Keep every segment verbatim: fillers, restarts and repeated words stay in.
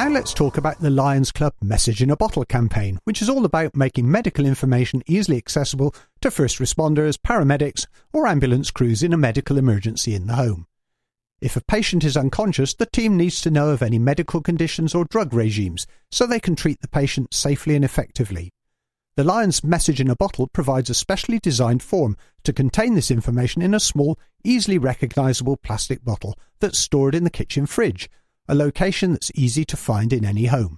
Now let's talk about the Lions Club Message in a Bottle campaign, which is all about making medical information easily accessible to first responders, paramedics or ambulance crews in a medical emergency in the home. If a patient is unconscious, the team needs to know of any medical conditions or drug regimes so they can treat the patient safely and effectively. The Lions Message in a Bottle provides a specially designed form to contain this information in a small, easily recognisable plastic bottle that's stored in the kitchen fridge, a location that's easy to find in any home.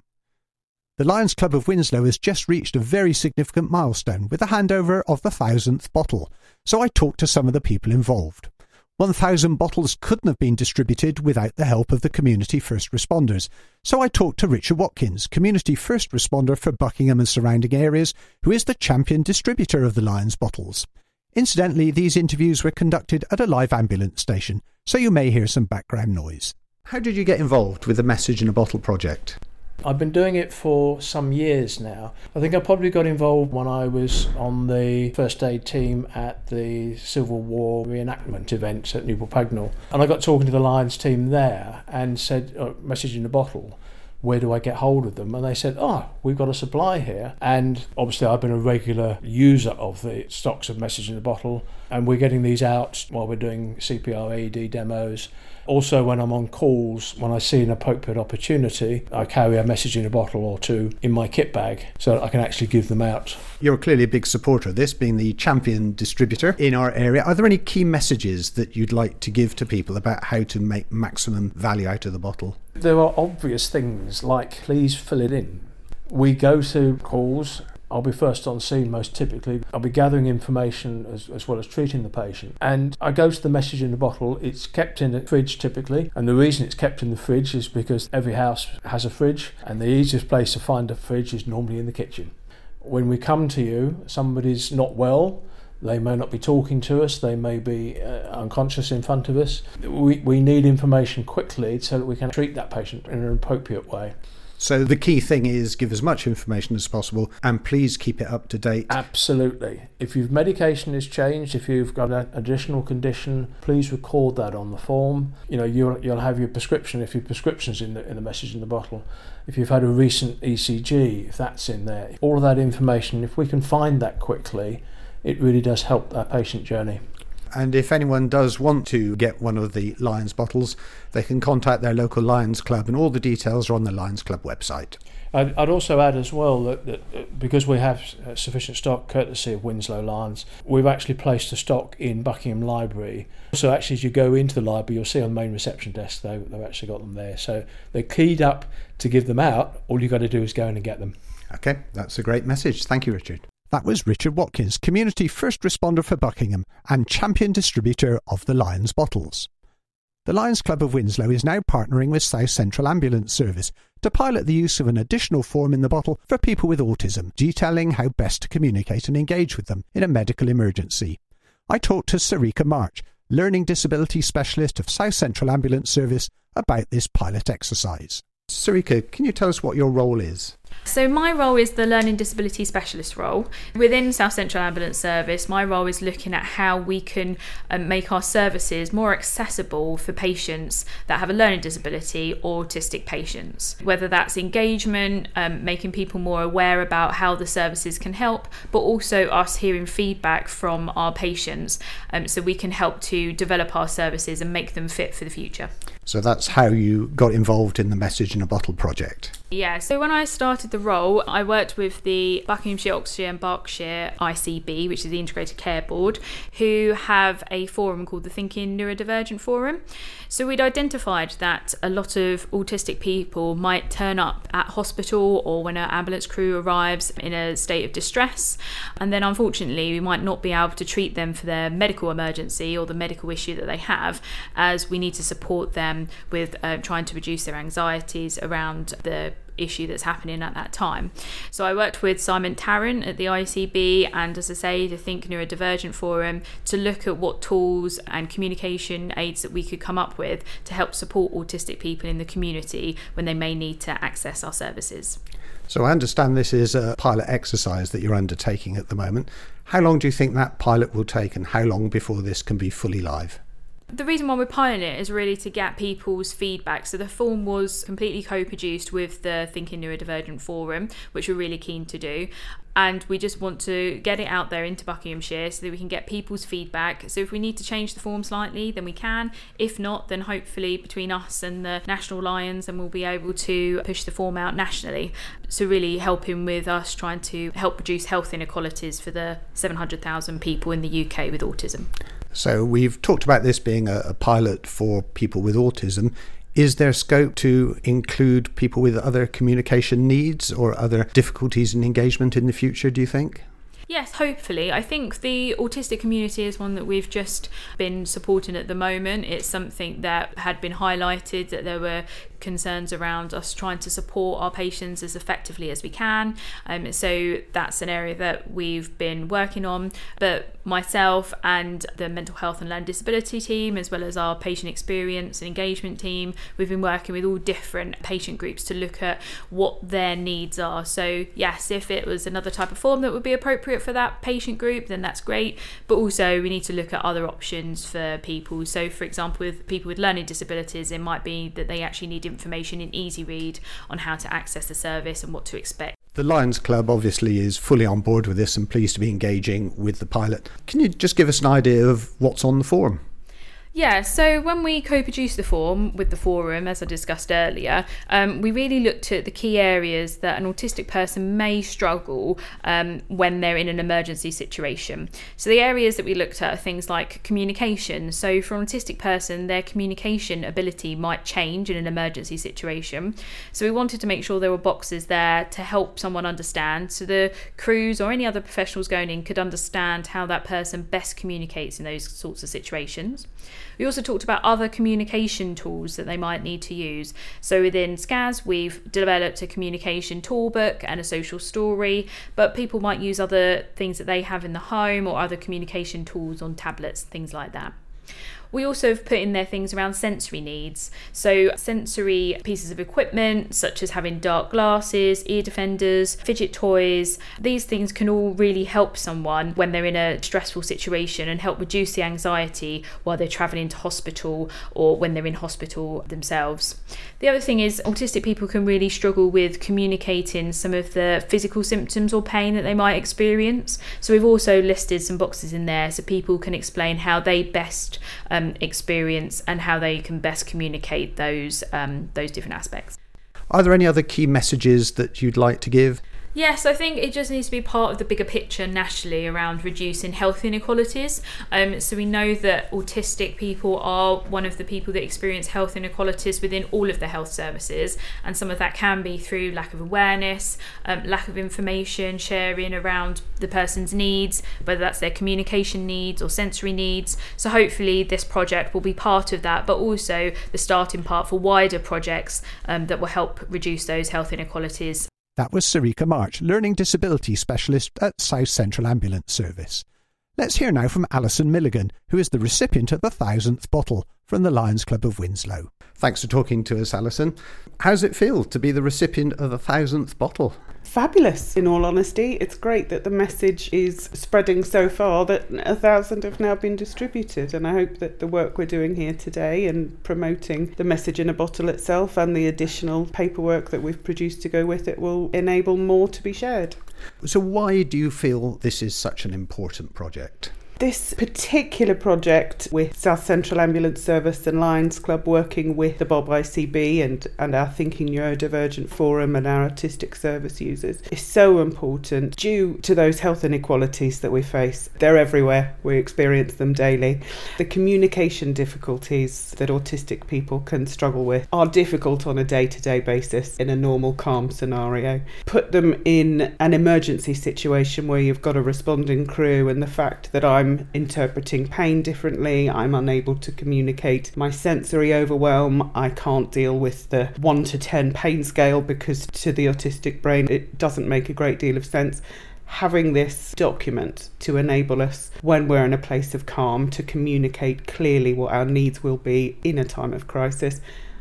The Lions Club of Winslow has just reached a very significant milestone with the handover of the thousandth bottle, so I talked to some of the people involved. one thousand bottles couldn't have been distributed without the help of the community first responders, so I talked to Richard Watkins, community first responder for Buckingham and surrounding areas, who is the champion distributor of the Lions bottles. Incidentally, these interviews were conducted at a live ambulance station, so you may hear some background noise. How did you get involved with the Message in a Bottle project? I've been doing it for some years now. I think I probably got involved when I was on the first aid team at the Civil War reenactment event at Newport Pagnell. And I got talking to the Lions team there and said, oh, Message in a Bottle, where do I get hold of them? And they said, oh, we've got a supply here. And obviously I've been a regular user of the stocks of Message in a Bottle, and we're getting these out while we're doing C P R, A E D demos. Also, when I'm on calls, when I see an appropriate opportunity, I carry a message in a bottle or two in my kit bag so that I can actually give them out. You're clearly a big supporter of this, being the champion distributor in our area. Are there any key messages that you'd like to give to people about how to make maximum value out of the bottle? There are obvious things like, please fill it in. We go to calls. I'll be first on scene most typically. I'll be gathering information as, as well as treating the patient. And I go to the message in the bottle. It's kept in the fridge typically. And the reason it's kept in the fridge is because every house has a fridge, and the easiest place to find a fridge is normally in the kitchen. When we come to you, somebody's not well, they may not be talking to us, they may be uh, unconscious in front of us. We, we need information quickly so that we can treat that patient in an appropriate way. So the key thing is give as much information as possible and please keep it up to date. Absolutely. If your medication is changed, if you've got an additional condition, please record that on the form. You know, you'll you'll have your prescription if your prescription's in the in the message in the bottle. If you've had a recent E C G, if that's in there. All of that information, if we can find that quickly, it really does help that patient journey. And if anyone does want to get one of the Lions bottles, they can contact their local Lions Club, and all the details are on the Lions Club website. I'd, I'd also add as well that, that because we have sufficient stock, courtesy of Winslow Lions, we've actually placed a stock in Buckingham Library. So actually, as you go into the library, you'll see on the main reception desk they, they've actually got them there. So they're keyed up to give them out. All you've got to do is go in and get them. Okay, that's a great message. Thank you, Richard. That was Richard Watkins, community first responder for Buckingham and champion distributor of the Lions bottles. The Lions Club of Winslow is now partnering with South Central Ambulance Service to pilot the use of an additional form in the bottle for people with autism, detailing how best to communicate and engage with them in a medical emergency. I talked to Sarika March, Learning Disability Specialist of South Central Ambulance Service, about this pilot exercise. Sarika, can you tell us what your role is? So my role is the Learning Disability Specialist role. Within South Central Ambulance Service, my role is looking at how we can um, make our services more accessible for patients that have a learning disability or autistic patients. Whether that's engagement, um, making people more aware about how the services can help, but also us hearing feedback from our patients um, so we can help to develop our services and make them fit for the future. So that's how you got involved in the Message in a Bottle project? Yeah, so when I started the role, I worked with the Buckinghamshire, Oxfordshire and Berkshire I C B, which is the Integrated Care Board, who have a forum called the Thinking Neurodivergent Forum. So we'd identified that a lot of autistic people might turn up at hospital or when an ambulance crew arrives in a state of distress, and then unfortunately we might not be able to treat them for their medical emergency or the medical issue that they have, as we need to support them with uh, trying to reduce their anxieties around the issue that's happening at that time. So I worked with Simon Tarrant at the I C B and, as I say, the Think Neurodivergent Forum to look at what tools and communication aids that we could come up with to help support autistic people in the community when they may need to access our services. So I understand this is a pilot exercise that you're undertaking at the moment. How long do you think that pilot will take, and how long before this can be fully live? The reason why we're piloting it is really to get people's feedback. So the form was completely co-produced with the Thinking Neurodivergent Forum, which we're really keen to do. And we just want to get it out there into Buckinghamshire so that we can get people's feedback. So if we need to change the form slightly, then we can. If not, then hopefully between us and the National Lions, then we'll be able to push the form out nationally. So really helping with us trying to help reduce health inequalities for the seven hundred thousand people in the U K with autism. So we've talked about this being a, a pilot for people with autism. Is there scope to include people with other communication needs or other difficulties in engagement in the future, do you think? Yes, hopefully. I think the autistic community is one that we've just been supporting at the moment. It's something that had been highlighted, that there were concerns around us trying to support our patients as effectively as we can. Um, so that's an area that we've been working on. But myself and the mental health and learning disability team, as well as our patient experience and engagement team, we've been working with all different patient groups to look at what their needs are. So yes, if it was another type of form that would be appropriate for that patient group, then that's great. But also we need to look at other options for people. So for example, with people with learning disabilities, it might be that they actually need information in easy read on how to access the service and what to expect. The Lions Club obviously is fully on board with this and pleased to be engaging with the pilot. Can you just give us an idea of what's on the forum? Yeah, so when we co-produced the form with the forum, as I discussed earlier, um, we really looked at the key areas that an autistic person may struggle um, when they're in an emergency situation. So the areas that we looked at are things like communication. So for an autistic person, their communication ability might change in an emergency situation. So we wanted to make sure there were boxes there to help someone understand, so the crews or any other professionals going in could understand how that person best communicates in those sorts of situations. We also talked about other communication tools that they might need to use. So within S C A S, we've developed a communication toolbook and a social story, but people might use other things that they have in the home or other communication tools on tablets, things like that. We also have put in there things around sensory needs. So sensory pieces of equipment, such as having dark glasses, ear defenders, fidget toys. These things can all really help someone when they're in a stressful situation and help reduce the anxiety while they're travelling to hospital or when they're in hospital themselves. The other thing is autistic people can really struggle with communicating some of the physical symptoms or pain that they might experience. So we've also listed some boxes in there so people can explain how they best um, experience and how they can best communicate those um, those different aspects. Are there any other key messages that you'd like to give? Yes, I think it just needs to be part of the bigger picture nationally around reducing health inequalities. Um, so we know that autistic people are one of the people that experience health inequalities within all of the health services, and some of that can be through lack of awareness, um, lack of information sharing around the person's needs, whether that's their communication needs or sensory needs. So hopefully this project will be part of that, but also the starting part for wider projects um, that will help reduce those health inequalities. That was Sarika March, Learning Disability Specialist at South Central Ambulance Service. Let's hear now from Alison Milligan, who is the recipient of the thousandth bottle from the Lions Club of Winslow. Thanks for talking to us, Alison. How does it feel to be the recipient of the thousandth bottle? Fabulous, in all honesty. It's great that the message is spreading so far that a thousand have now been distributed, and I hope that the work we're doing here today and promoting the message in a bottle itself and the additional paperwork that we've produced to go with it will enable more to be shared. So why do you feel this is such an important project? This particular project with South Central Ambulance Service and Lions Club working with the Bob I C B and, and our Thinking Neurodivergent Forum and our autistic service users is so important due to those health inequalities that we face. They're everywhere. We experience them daily. The communication difficulties that autistic people can struggle with are difficult on a day-to-day basis in a normal, calm scenario. Put them in an emergency situation where you've got a responding crew, and the fact that I'm interpreting pain differently, I'm unable to communicate my sensory overwhelm, I can't deal with the one to ten pain scale because to the autistic brain it doesn't make a great deal of sense. Having this document to enable us, when we're in a place of calm, to communicate clearly what our needs will be in a time of crisis,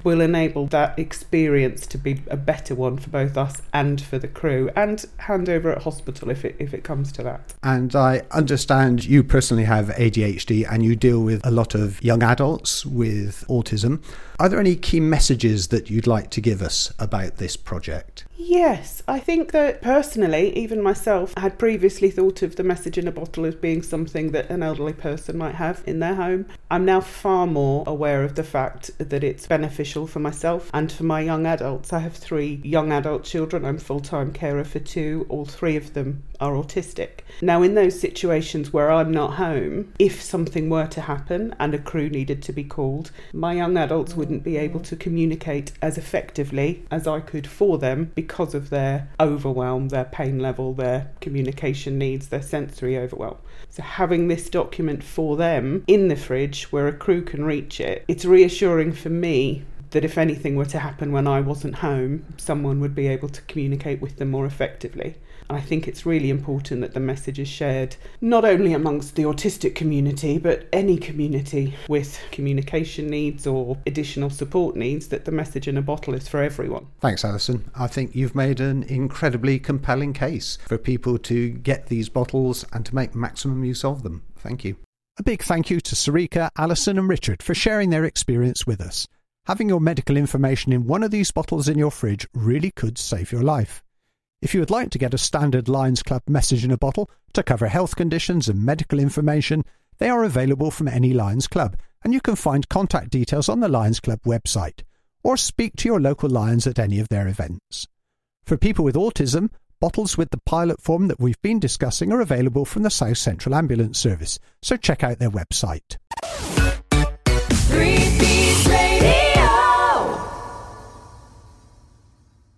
will enable that experience to be a better one for both us and for the crew, and handover at hospital if it if it comes to that. And I understand you personally have A D H D and you deal with a lot of young adults with autism. Are there any key messages that you'd like to give us about this project? Yes, I think that personally, even myself, I had previously thought of the message in a bottle as being something that an elderly person might have in their home. I'm now far more aware of the fact that it's beneficial for myself and for my young adults. I have three young adult children. I'm full-time carer for two. All three of them are autistic. Now, in those situations where I'm not home, if something were to happen and a crew needed to be called, my young adults wouldn't be able to communicate as effectively as I could for them because of their overwhelm, their pain level, their communication needs, their sensory overwhelm. So having this document for them in the fridge where a crew can reach it, it's reassuring for me that if anything were to happen when I wasn't home, someone would be able to communicate with them more effectively. And I think it's really important that the message is shared not only amongst the autistic community, but any community with communication needs or additional support needs, that the message in a bottle is for everyone. Thanks, Alison. I think you've made an incredibly compelling case for people to get these bottles and to make maximum use of them. Thank you. A big thank you to Sarika, Alison and Richard for sharing their experience with us. Having your medical information in one of these bottles in your fridge really could save your life. If you would like to get a standard Lions Club message in a bottle to cover health conditions and medical information, they are available from any Lions Club, and you can find contact details on the Lions Club website, or speak to your local Lions at any of their events. For people with autism, bottles with the pilot form that we've been discussing are available from the South Central Ambulance Service, so check out their website.